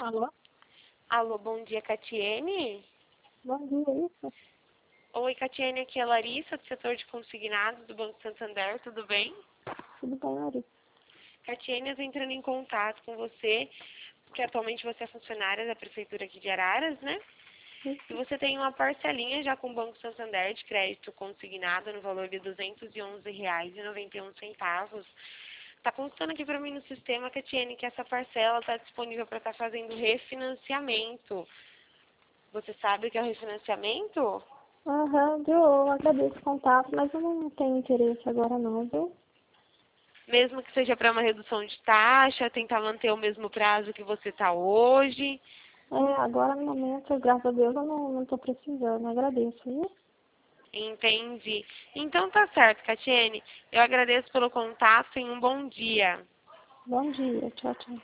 Alô? Alô, bom dia, Catiene. Bom dia, isso? Oi, Catiene, aqui é a Larissa, do setor de consignados do Banco Santander, tudo bem? Tudo bem, Larissa? Catiene, eu estou entrando em contato com você, porque atualmente você é funcionária da Prefeitura aqui de Araras, né? E você tem uma parcelinha já com o Banco Santander de crédito consignado no valor de R$ 211,91. Está constando aqui para mim no sistema, Catiene, que essa parcela está disponível para estar fazendo refinanciamento. Você sabe o que é o refinanciamento? Aham, eu agradeço o contato, mas eu não tenho interesse agora não, viu? Mesmo que seja para uma redução de taxa, tentar manter o mesmo prazo que você está hoje. Agora no momento, graças a Deus, eu não tô precisando, agradeço, viu? Entendi. Então tá certo, Catiene. Eu agradeço pelo contato e um bom dia. Bom dia, tchau, tchau.